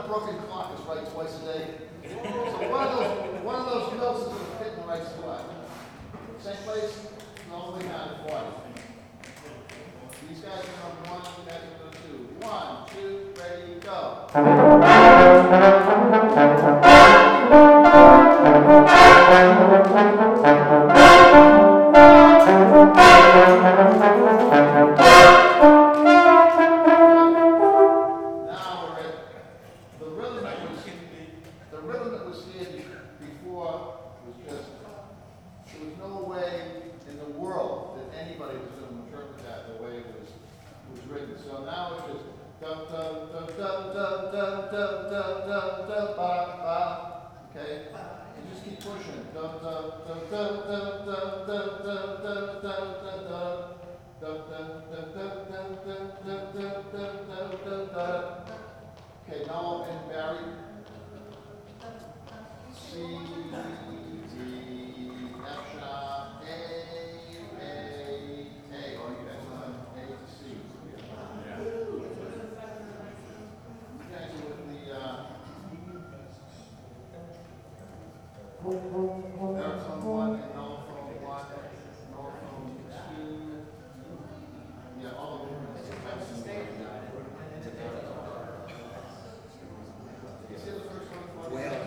broken clock is right twice a day. So one of those notes is going to fit in the right spot. Same place, all the way down to 40. These guys are number 1, you guys are number 2. 1, 2, ready, go. Now we're at the rhythm that was here before was just, there was no way in the world that anybody was going to interpret that the way it was written. So now it's just dum dum dum dum dum dum dum dum dum dum ba ba. Okay? And just keep pushing. Dum dum dum dum dum dum dum dum dum dum dum dum. Dum dum dum dum dum dum dum dum dum dum dum. Okay, now and Barry. C, D, F sharp, A. Oh, you guys will have A to C. You guys are with the baritone 1 and mellophone 1, mellophone 2. Yeah, all of them. You see the first one? Well.